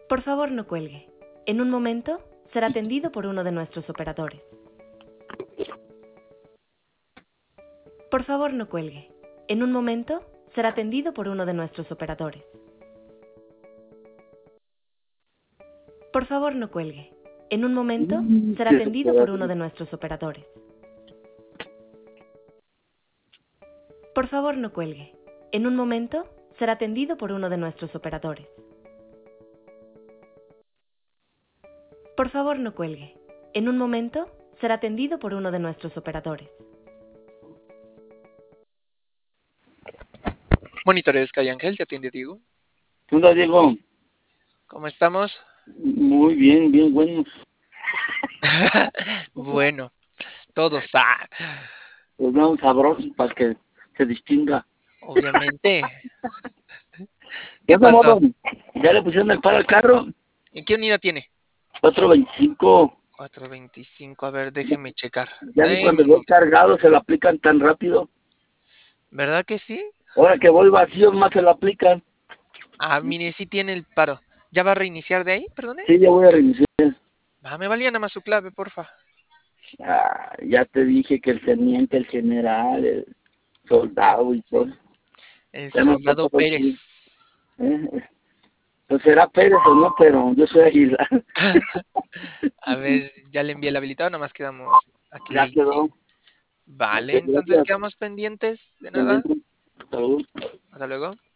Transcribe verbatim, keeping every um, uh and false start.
Por favor, no cuelgue. En un momento será atendido por uno de nuestros operadores. Por favor, no cuelgue. En un momento será atendido por uno de nuestros operadores. Por favor, no cuelgue. En un momento será atendido por uno de nuestros operadores. Por favor, no cuelgue. En un momento será atendido por uno de nuestros operadores. Por favor, no cuelgue. En un momento será atendido por uno de nuestros operadores. Monitores Calle Ángel, te atiende Diego. ¿Qué onda, Diego? ¿Cómo estamos? Muy bien, bien bueno. Bueno, todos. Ah, Pues vamos sabrosos para que se distinga. obviamente. ¿Qué ¿Qué pasó? ¿Ya le pusieron el paro al carro? ¿En qué unidad tiene? cuatro veinticinco. cuatro veinticinco, a ver, déjeme checar. Ya ni Déjeme cuando un voy momento. cargado se lo aplican tan rápido. ¿Verdad que sí? Ahora que voy vacío más se lo aplican. Ah, mire, sí tiene el paro. ¿Ya va a reiniciar de ahí? Perdone. Sí, ya voy a reiniciar. Ah, me valía nada más su clave, porfa. Ah, ya te dije que el teniente, el general, el soldado y todo. El Ya me soldado pongo aquí. Pérez. ¿Eh? Pues será Pérez o no, pero yo soy Aguilar. A ver, ya le envié el habilitado, nada más quedamos Ya aquí. quedó. Vale, Ok, entonces gracias. quedamos pendientes de nada. Pendiente. Salud. Hasta luego.